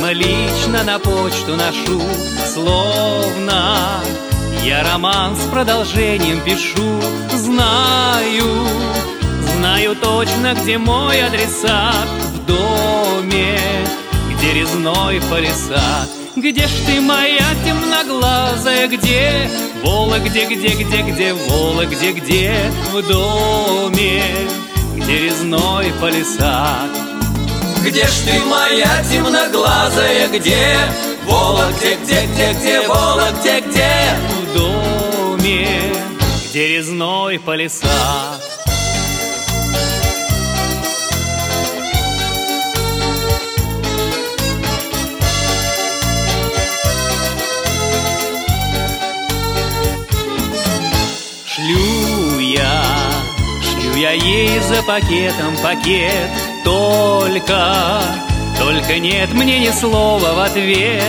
Самолично на почту ношу, словно я роман с продолжением пишу. Знаю точно, где мой адресат. В доме, где резной палисад. Где ж ты, моя темноглазая, где? Вола, где, Вола, где? В доме, где резной палисад. Где ж ты, моя темноглазая, где? Вола, где, Вола, где? В доме, где резной палисад. Шлю я ей за пакетом пакет. Только нет мне ни слова в ответ.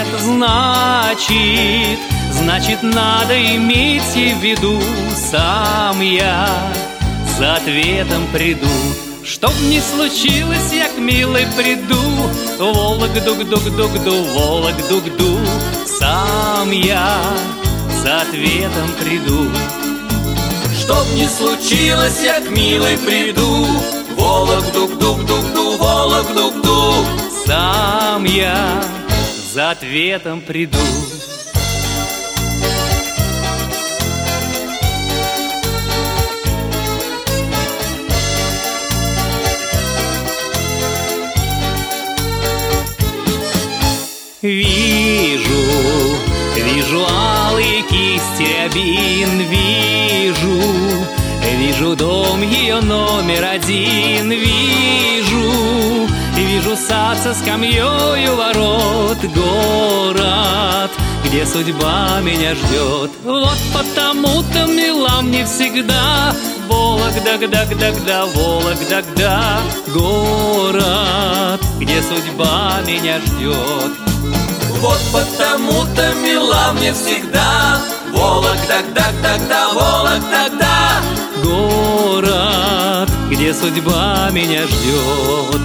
Значит, надо иметь в виду. Сам я за ответом приду. Чтоб не случилось, я к милой приду. Волок-дук-дук-дук-ду, волок-дук-ду. Сам я за ответом приду. Чтоб не случилось, я к милой приду. Волок-дук-дук-дук-ду, волок-дук-ду. Сам я за ответом приду. Вижу алые кисти рябин. Вижу дом ее номер один. Вижу сад со скамьей у ворот. Город, где судьба меня ждет. Вот потому-то мила мне всегда Вологда, Вологда. Город, где судьба меня ждет. Вот потому-то мила мне всегда Вологда, Вологда. Город, где судьба меня ждет.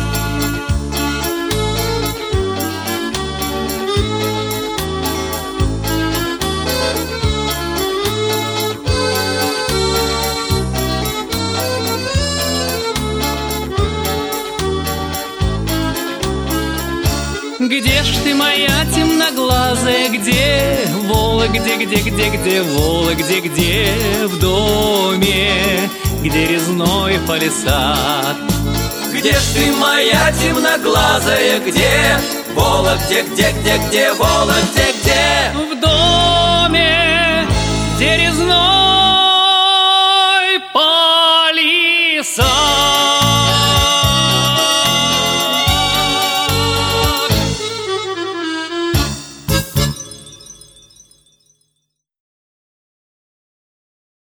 Где ж ты, моя темноглазая, где? Вола, где, Вола, где? В доме, где резной палисад. Где ж ты, моя темноглазая, где? Вола, где, Вола, где?